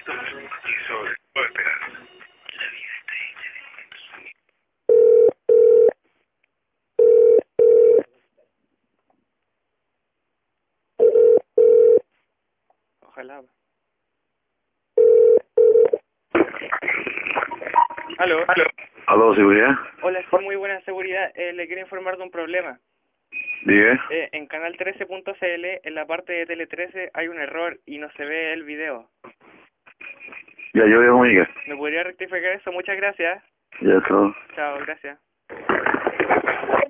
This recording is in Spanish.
Ojalá. Aló. Aló, seguridad. Hola, sí, muy buena seguridad. Le quiero informar de un problema. Diga. En canal 13.cl, en la parte de Tele 13, hay un error y no se ve el video. Ya, yo voy a comunicar. ¿Me podría rectificar eso? Muchas gracias. Ya, todo. Chao, gracias.